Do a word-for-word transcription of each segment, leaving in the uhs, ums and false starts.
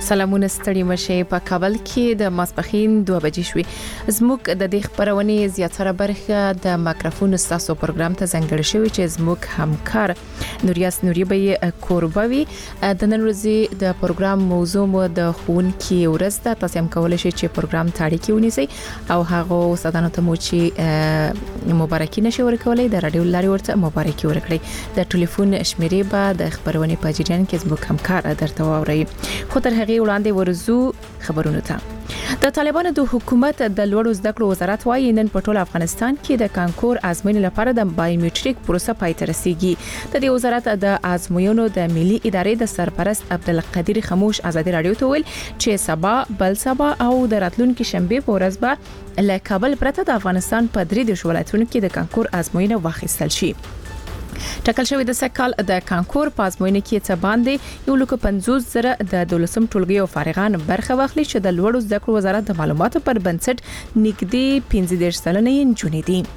سلامونه ستړي مشه په کابل کې د ماسپخین دوه بجې شوې زموږ د دې خبرونې زیاتره برخه د مایکروفون ستاسو پروګرام ته ځانګړی شوی چې زموږ همکار نوریاس نوری به کوربوي د نن ورځې د پروګرام موضوع مو د خون کې ورسته تاسو هم کولای شئ چې پروګرام تاړي کې ونیسئ او هغه استادانو ته مو چې مبارکي نشي ورکولای د رادیو لاري ورته مبارکي ورکړي د ټلیفون شمیرې به د خبرونې په جریان کې زموږ همکار درته واوري خو تر هغه وړاندې ورزو خبرونه ته د طالبانو د حکومت د لوړو زده کړو وزارت وايي نن په ټول افغانستان کې د کانکور ازموینې لپاره د بایومټریک پروسه پای ته رسیدي د دې وزارت د ازموینو د ملي ادارې د سرپرست عبدالقدیر خموش ازادي رادیو ته ویل چې سبا بل سبا او د راتلونکو شنبه په ورځ به له کابل پرته د افغانستان په درې د ولایتونو کې د کانکور ازموینه واخیستل شي ټاکل شوی د سکهال د کانکور پازموینې کې څه باندې یو لکه پنځوس زره د دولسم ټولګي او فارغان برخه واخلي چې د لوړو زده کړو وزارت د معلوماتو پر بنسټ نږدې پنځه دېرش سلنه نجونې دي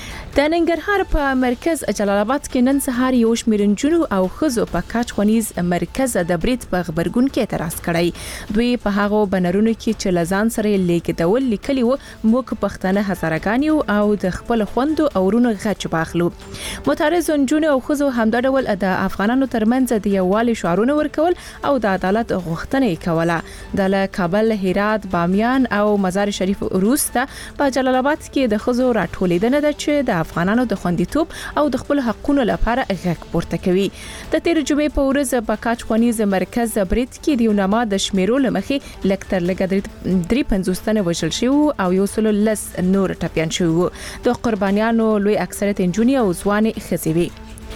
د ننګرهار په مرکز جلال آباد کې نن سهار یو شمېر نجونو او ښځو په کاچ خونیز مرکز د برید په خبرګون کې اعتراض کړی دوی په هغه بنرونو کې چې لزان سره لیکدول لیکلي وو موږ پښتنه هزارګان او د خپل خوندو او ورونو غچ باخلو متعرض نجونو او ښځو همدا ډول د افغانانو ترمنځ د یووالي شعارونه ورکول او د عدالت غوښتنه کوله د کابل هرات بامیان او مزار شریف وروسته په جلال آباد کې د ښځو راټولیدنه ده چې د افغانانو د خوندیتوب او د خپل حقونو لپاره غږ پورته کوي د تیر جمعې په ورځ په کاچ خونیز مرکز برید کې د یوناما د شمیرو لمخې لکتر لګ درې پنځوس تنه وژل شوی او یو سل لس نور ټپيان شوی د قربانیانو لوی اکثریت انجونی او ځواني خزيوي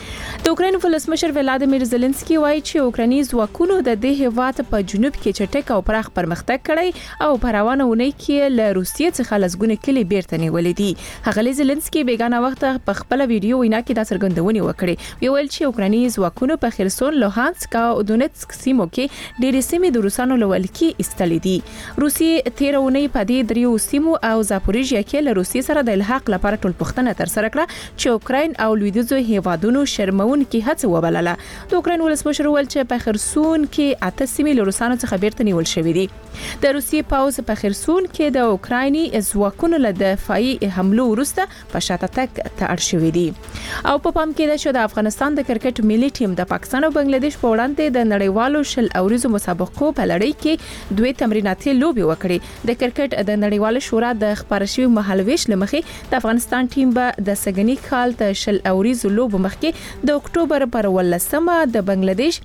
د اوکراین ولسمشر ولادیمیر زيلنسکي وایي چې اوکراني ځواکونو د دې هیواد په جنوب کې چټک او پراخ پرمختګ کړی او په روانه ونی کې له روسیې څخه لزګونه کلی بیرته نیولې دي هغه زيلنسکي بیگانه وخت په خپل ویډیو وینا کې دا څرګندونه وکړه ویل چې اوکراني ځواکونو په خرسون لوهانسک او دونیتسک سیمو کې ډېرې سیمې د روسانو لول کې استلې دي روسیې تیرونی په دې دریو سیمو او زاپوریژیا کې له روسیې سره د الحاق لپاره ټول پښتنه تر سره کړه چې اوکراین او لویدیځو هیوادونو شرمو کې هڅه وبلله د اوکراین ولسمشر ول چې په خرسون کې اته سیمې له روسانو څخه بیرته نیول شوې دي د روسیې پاوز په خرسون کې د اوکرایني ځواکونو له دفاعي حملو وروسته په شاته تک ته اړ شوې دي او په پام کې ده چې د افغانستان د کرکټ ملي ټیم د پاکستان او بنگلاديش په وړاندې د نړیوالو شل اوریزو مسابقو په لړۍ کې دوه تمریناتي لوبي وکړي د کرکټ د نړیوال شورا د خبرشوي مهالويش لمخې د افغانستان ټیم به د سګنی کال د شل اوریزو لوب مخکې د اکتوبر پر ولسمه د بنگلاديش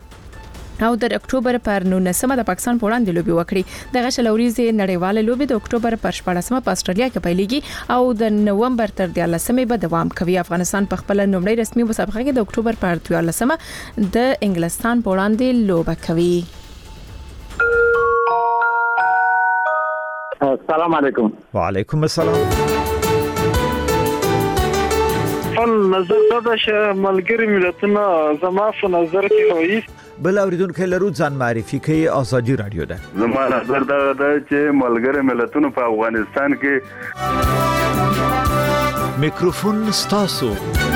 او د اکتوبر پر نولسمه د پاکستان په وړاندې لوبي وکړي د غشل اوریزې نړیواله لوبي د اکتوبر پر شپږمه په استرالیا کې پیلېږي او د نومبر تر دیارلسمه به دوام کوي افغانستان په خپل لومړی رسمي مسابقه کې د اکتوبر پر دیارلسمه د انګلستان په وړاندې لوبه کوي السلام علیکم وعلیکم السلام خپل نظر دا چې ملګری ملتونه زما په نظر کې وایي بل اوریدونکو لرو ځان معرفي کوي ازادي رادیو ده زما نظر دا ده چې ملګری ملتونه په افغانستان کې میکروفون ستاسو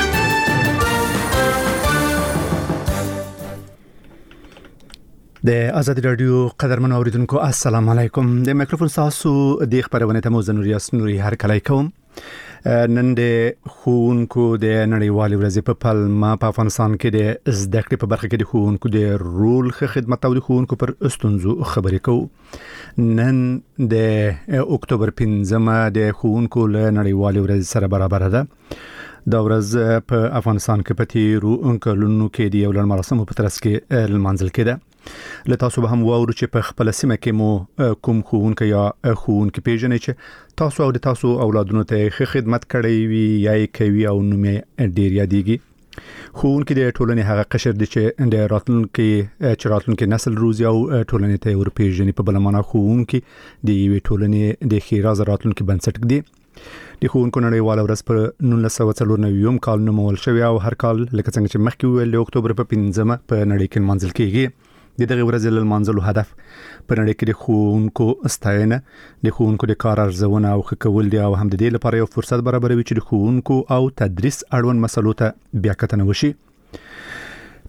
د ازادي رادیو قدرمن اوریدونکو السلام علیکم د میکروفون تاسو د خبرونه ته موزن ریاست نوري هر کله کوم نن د خونکو د نړیوال ورځې په پلمه په افغانستان کې د زده کړې په برخه کې د خونکو د رول خدمت او د خونکو پر استونزو خبرې کوو نن د اکتوبر پنځمه د خونکو له نړیوال ورځې سره برابر ده دا ورځ په افغانستان کې په تیرو انکلونو کې د یو لړ مراسمو په ترڅ کې لمانځل کېده له تاسو به هم واورو چې په خپل سیمه کې مو کوم خوونکو یا خوونکو پیژنې چې تاسو او د تاسو اولادونو ته ښه خدمت کړی وي یا یې کوي او نوم یې ډیر یادېږي خوونکو د ټولنې هغه قشر دي چې د راتلونکو چې راتلونکو نسل روزي او ټولنې ته ور پیژنې په بل معنا خوونکو د یوې ټولنې د خیراز راتلونکو بنسټ دي د خوونکو نړیواله ورځ په نولس سوه څلور نوي کال نومول شوی او هر کال لکه څنګه چې مخکې ویل د اکتوبر په پنځمه په نړۍ کې منځل کېږي د دغه ورځې له منځلو هدف په نړۍ کې د خوونکو ستاینه د خوونکو د کار ارزونه او ښه کول دي او هم د دې لپاره یو فرصت برابروي چې د خوونکو او تدریس اړوند مسلو ته بیا کتنه وشي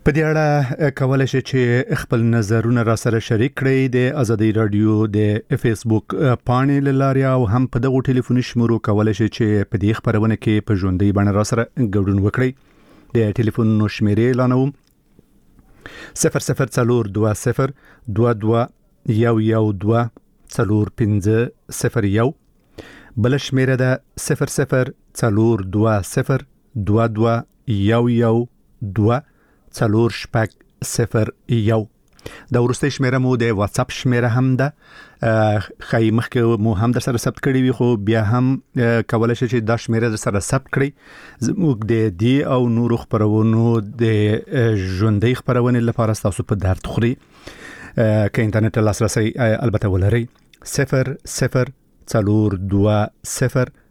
په دې اړه کولای شئ چې خپل نظرونه را سره شریک کړئ د ازادي رادیو د فیسبوک پاڼې لاري او هم په دغه ټلیفوني شمارو کولای شئ چې په دې خبرونه کې په ژوندۍ باندې را سره ګډون وکړئ د ټلیفون نو شمیرې اعلانوم صفر صفر څلور دوه صفر دوه دوه یو یو دوه څلور پنځه صفر یو بل شمیره ده صفر صفر څلور دوه صفر دوه دوه یو یو دوه څلور شپږ صفر یو د ورسته شمیره مو د واتس اپ شمیره هم ده خای مخکې مو هم در سره ثبت کړی وي خو بیا هم کولای شئ چې دا شمیره در سره ثبت کړئ زموږ د دی او نور خبرونو د ژوندۍ خبرونه لپاره تاسو په درد خوري که انټرنیټ لاسرسي البته ولرئ صفر صفر څلور دوه صفر